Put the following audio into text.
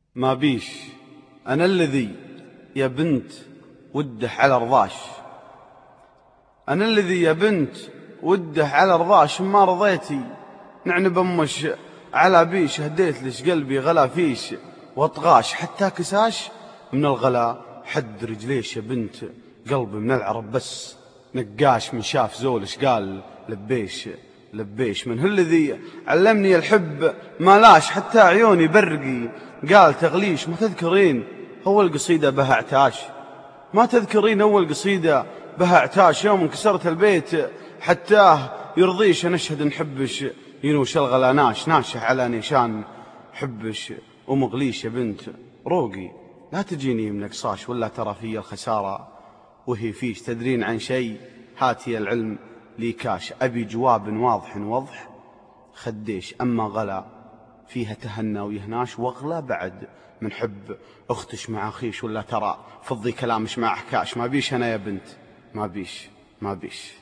ما بيش أنا الذي يا بنت وده على رضاش، أنا الذي يا بنت وده على رضاش، ما رضيتي نعنب أمش على بيش، هديت لش قلبي غلا فيش واطغاش، حتى كساش من الغلا حد رجليش يا بنت قلبي من العرب بس نقاش، من شاف زولش قال لبيش لبيش، من هو الذي علمني الحب ما لاش، حتى عيوني برقي قال تغليش. ما تذكرين أول قصيدة بها عتاش؟ ما تذكرين أول قصيدة بها عتاش؟ يوم انكسرت البيت حتاه يرضيش، نشهد نحبش ينوش الغلا ناشه على نيشان حبش ومغليش. يا بنت روقي لا تجيني من قصاش، ولا ترى في الخسارة وهي فيش، تدرين عن شيء هاتي العلم لي كاش، أبي جواب واضح وضح خديش، أما غلا فيها تهنى ويهناش، واغلى بعد من حب أختش مع أخيش، ولا ترى فضي كلامش مع حكاش. ما بيش أنا يا بنت، ما بيش.